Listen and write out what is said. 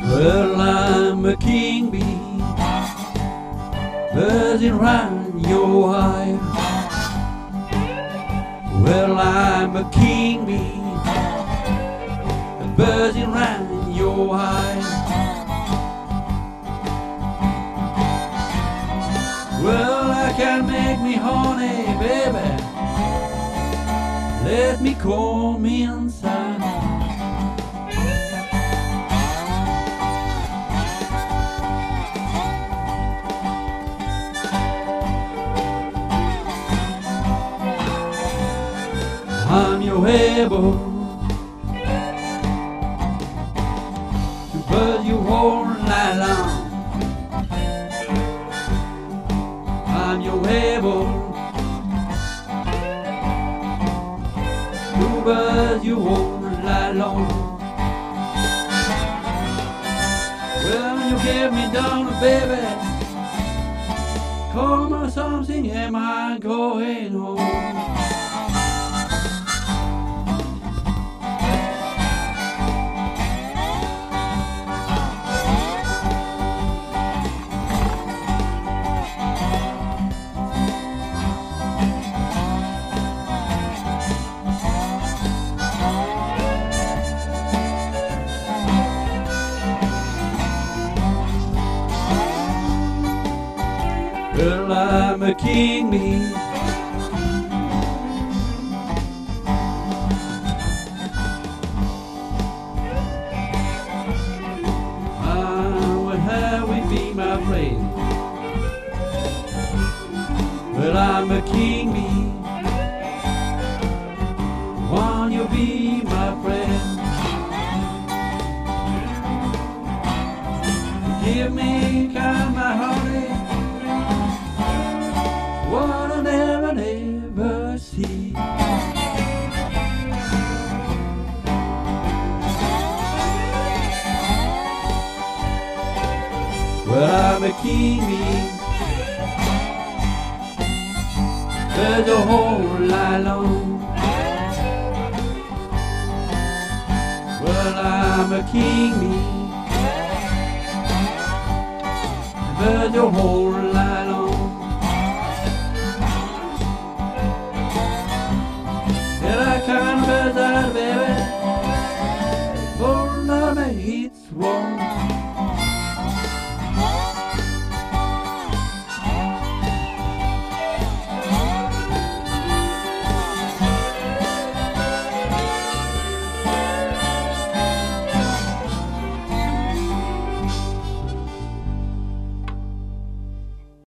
Well, I'm a king bee, buzzing round your wire. Well, I'm a king bee, buzzing round your wire. Well, I can make me honey, baby. Let me come inside. I'm your able to buzz you all night long. I'm your able to buzz you all night long. Well, you get me down, baby. Call me something, am I going home? Well, I'm a king bee, I would have we be my friend. Well, I'm a king bee, won't you be my friend? Give me kind my honey, what I never see. Well, I'm a king bee, there's a whole night long. Well, I'm a king bee, there's a whole night.